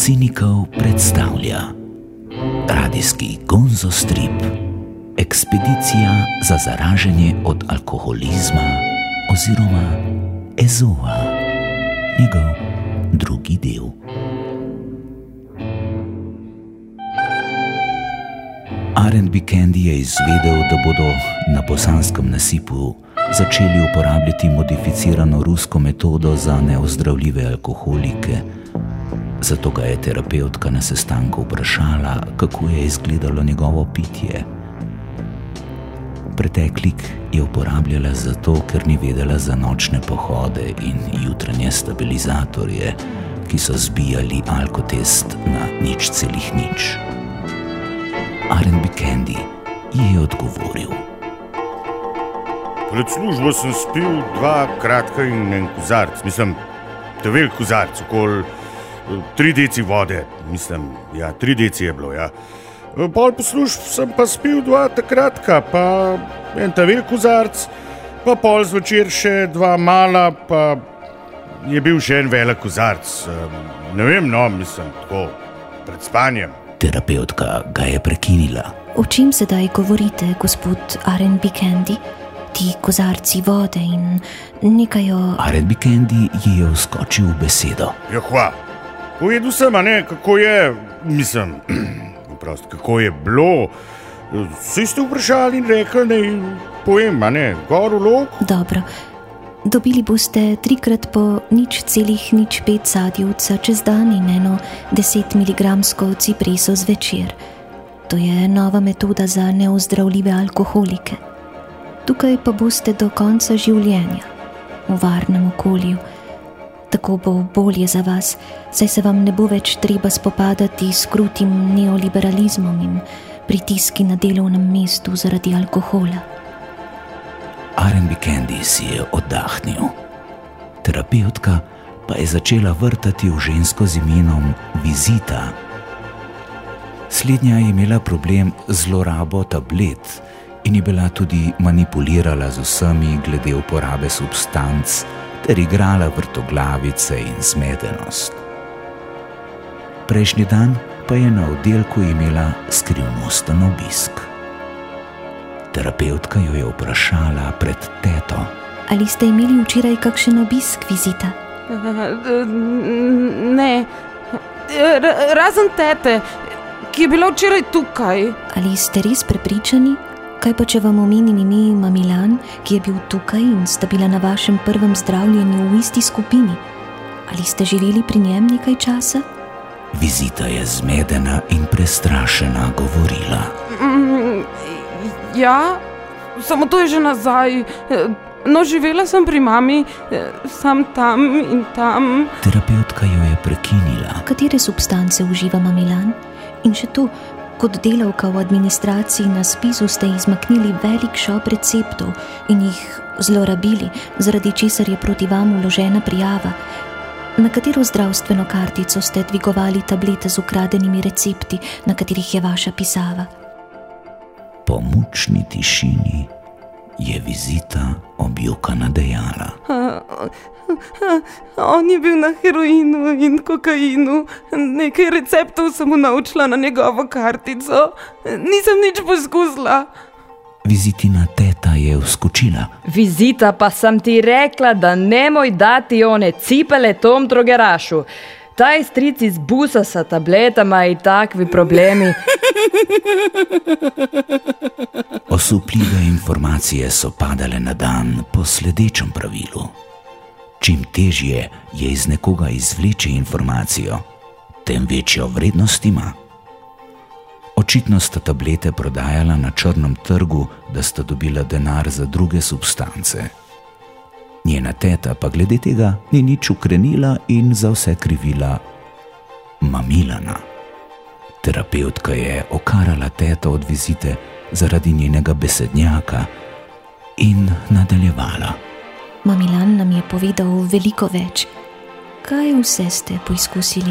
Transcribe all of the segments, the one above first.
Cinikov predstavlja radijski Gonzo strip Ekspedicija za zaraženje od alkoholizma oziroma Ezova, njegov drugi del. R&B Candy je izvedel, da bodo na bosanskem nasipu začeli uporabljati modificirano rusko metodo za neozdravljive alkoholike. Zato ga je terapevtka na sestanku vprašala, kako je izgledalo njegovo pitje. Preteklik je uporabljala zato, ker ni vedela za nočne pohode in jutranje stabilizatorje, ki so zbijali alkotest na 0,0. R&B Candy je odgovoril: Pred službo sem spil 2 kratka in en kozarc, to je velik kozarc, okoli 3 deci vode, 3 deci je bilo, ja. Pol po služb sem pa spil 2 ta kratka, pa en ta velik kozarc, pa pol zvečer še 2 mala, pa je bil še en velik kozarc. Ne vem, tako, pred spanjem. Terapeutka ga je prekinila. O čem sedaj govorite, gospod R&B Candy? Ti kozarci vode in nekaj o... R&B Candy ji je vskočil v besedo. Ja, hva. Povedal sem, kako je, kako je bilo. Vsi ste vprašali in rekli, da povem, gor v lok. Dobro. Dobili boste 3x po 0,05 sadjevca čez dan in eno 10 mg cipreso zvečer. To je nova metoda za neozdravljive alkoholike. Tukaj pa boste do konca življenja, v varnem okolju. Tako bo bolje za vas, saj se vam ne bo več treba spopadati s krutim neoliberalizmom in pritiski na delovnem mestu zaradi alkohola. R&B Candy si je oddahnil. Terapeutka pa je začela vrtati v žensko z imenom Vizita. Slednja je imela problem z zlorabo tablet in je bila tudi manipulirala z vsemi glede uporabe substanc ter igrala vrtoglavice in zmedenost. Prejšnji dan pa je na oddelku imela skrivnosten obisk. Terapeutka jo je vprašala pred teto: Ali ste imeli včeraj kakšen obisk, Vizita? Ne, razen tete, ki je bila včeraj tukaj. Ali ste res prepričani? Kaj pa, če vam omenim ime Mamilan, ki je bil tukaj in sta bila na vašem prvem zdravljenju v isti skupini? Ali ste živeli pri njem nekaj časa? Vizita je zmedena in prestrašena govorila: Ja, samo to je že nazaj. No, živela sem pri mami, sam tam in tam. Terapeutka jo je prekinila. Katere substance uživa Mamilan? In še to, kot delavka v administraciji na spisu ste izmaknili velik šop receptov in jih zlorabili, zaradi česar je proti vam vložena prijava. Na katero zdravstveno kartico ste dvigovali tablete z ukradenimi recepti, na katerih je vaša pisava? Po mučni tišini je Vizita objokana dejala: On je bil na heroinu in kokainu. Nekaj receptov sem mu naučila na njegovo kartico. Nisem nič poskusila. Vizitina teta je vskočila: Vizita, pa sem ti rekla, da nemoj dati one cipele tom drogerašu. Taj stric iz busa sa tabletama i takvi problemi. Osupljive informacije so padale na dan po sledečem pravilu. Čim težje je iz nekoga izvleči informacijo, tem večjo vrednost ima. Očitno sta tablete prodajala na črnem trgu, da sta dobila denar za druge substance. Njena teta pa glede tega ni nič ukrenila in za vse krivila Mamilana. Terapeutka je okarala teto od Vizite zaradi njenega besednjaka in nadaljevala: Mamilan nam je povedal veliko več. Kaj vse ste poizkusili?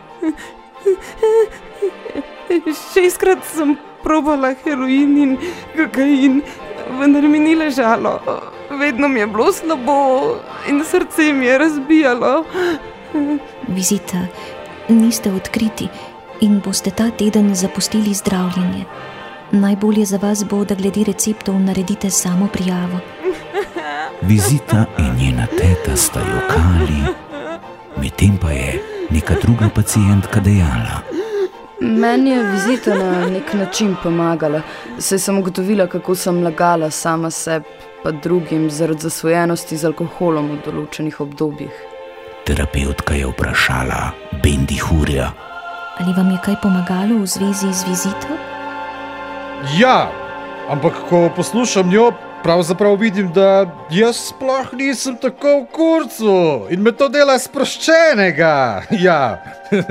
6-krat sem probala heroin in kokain, vendar mi ni ležalo. Vedno mi je bilo slabo in srce mi je razbijalo. Vizita, niste odkriti in boste ta teden zapustili zdravljenje. Najbolje za vas bo, da glede receptov naredite samo prijavo. Vizita in njena teta sta jokali, medtem pa je neka druga pacientka dejala: Meni je Vizita na nek način pomagala, saj sem ugotovila, kako sem lagala sama sebi pa drugim zaradi zasvojenosti z alkoholom v določenih obdobjih. Terapeutka je vprašala Bendihurja: Ali vam je kaj pomagalo v zvezi z Vizito? Ja, ampak ko poslušam njo, pravzaprav vidim, da jaz sploh nisem tako v kurcu in me to dela sproščenega. Ja,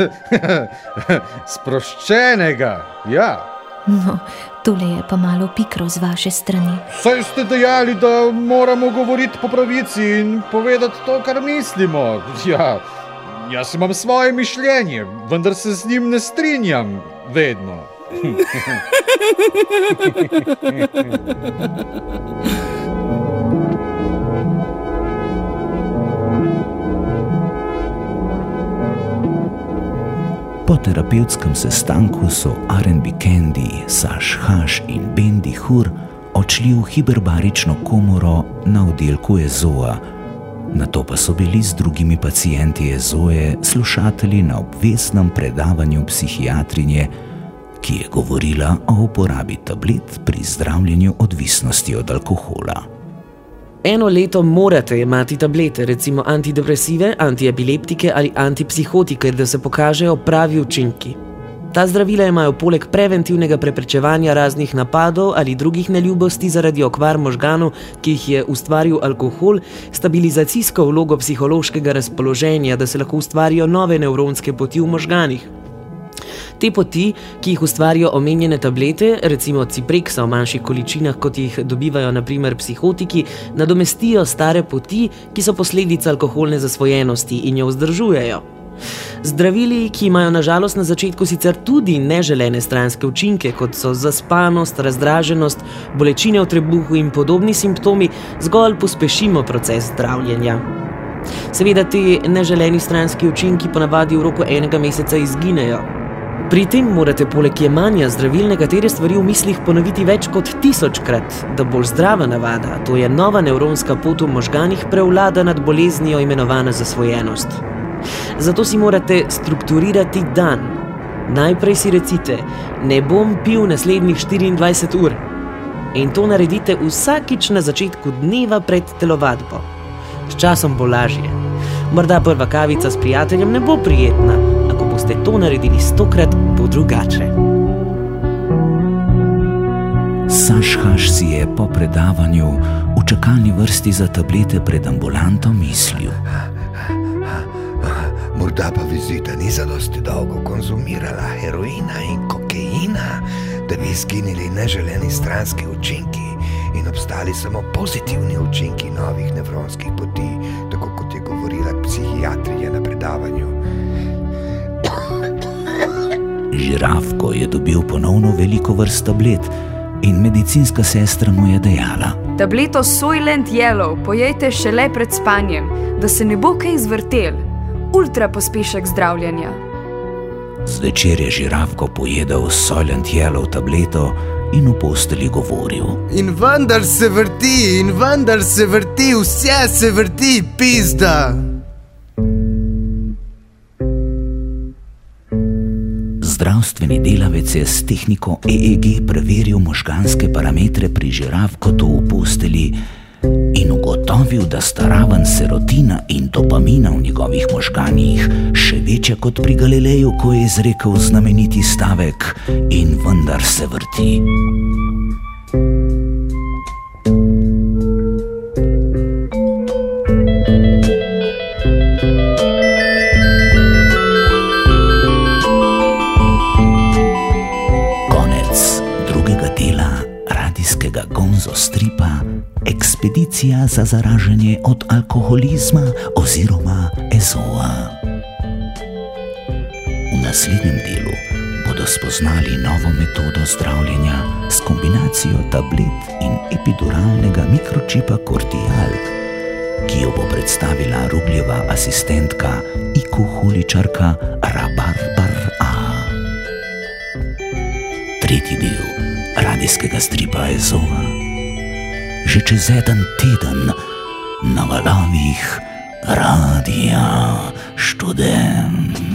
sproščenega, ja. No, tole je pa malo pikro z vaše strani. Saj ste dejali, da moramo govoriti po pravici in povedati to, kar mislimo. Ja, jaz imam svoje mišljenje, vendar se z njim ne strinjam vedno. Po terapevtskem sestanku so R&B Candy, Saš Haš in Bendihur odšli v hiperbarično komoro na oddelku EZO-a. Nato pa so bili z drugimi pacienti EZO-je slušatelji na obveznem predavanju psihiatrinje, ki je govorila o uporabi tablet pri zdravljenju odvisnosti od alkohola. 1 leto morate imati tablete, recimo antidepresive, antiepileptike ali antipsihotike, da se pokažejo pravi učinki. Ta zdravila imajo poleg preventivnega preprečevanja raznih napadov ali drugih neljubosti zaradi okvar možganov, ki jih je ustvaril alkohol, stabilizacijsko vlogo psihološkega razpoloženja, da se lahko ustvarijo nove nevronske poti v možganih. Te poti, ki jih ustvarijo omenjene tablete, recimo cipreksa v manjših količinah, kot jih dobivajo na primer psihotiki, nadomestijo stare poti, ki so posledica alkoholne zasvojenosti in jo vzdržujejo. Zdravili, ki imajo na žalost na začetku sicer tudi neželene stranske učinke, kot so zaspanost, razdraženost, bolečine v trebuhu in podobni simptomi, zgolj pospešimo proces zdravljenja. Seveda te neželeni stranski učinki ponavadi v roku 1 meseca izginejo. Pri tem morate poleg jemanja zdravil nekatere stvari v mislih ponoviti več kot 1000-krat, da bolj zdrava navada, to je nova nevronska pot v možganih, prevlada nad boleznijo imenovana zasvojenost. Zato si morate strukturirati dan. Najprej si recite: ne bom pil naslednjih 24 ur. In to naredite vsakič na začetku dneva pred telovadbo. S časom bo lažje. Morda prva kavica s prijateljem ne bo prijetna, a ko boste to naredili 100-krat, bo drugače. Saš Haš si je po predavanju v čakalni vrsti za tablete pred ambulanto mislil: morda pa Vizita ni zadosti dolgo konzumirala heroina in kokaina, da bi izginili neželeni stranski učinki in obstali samo pozitivni učinki novih nevronskih poti, tako kot je govorila psihiatrija na predavanju. Žirafko je dobil ponovno veliko vrst tablet in medicinska sestra mu je dejala: tableto Soylent Yellow pojejte šele pred spanjem, da se ne bo kaj izvrtel. Ultra pospešek zdravljenja. Zvečer je Žirafko pojedel Soylent Yellow tableto in v posteli govoril: in vendar se vrti, vse se vrti, pizda. Zdravstveni delavec je s tehniko EEG preveril možganske parametre pri Žirafkotu v posteli in ugotovil, da sta raven serotina in dopamina v njegovih možganjih še večja kot pri Galileju, ko je izrekel znameniti stavek: in vendar se vrti. Konec drugega dela radijskega Gonzo stripa Ekspedicija za zaraženje od alkoholizma oziroma EZO-a. V naslednjem delu bodo spoznali novo metodo zdravljenja s kombinacijo tablet in epiduralnega mikročipa Cortial. ki jo bo predstavila Rugljeva asistentka ikuholičarka Rabarbar A. Tretji del radijskega stripa Ezoa. Že čez en teden na valovih Radia Študent.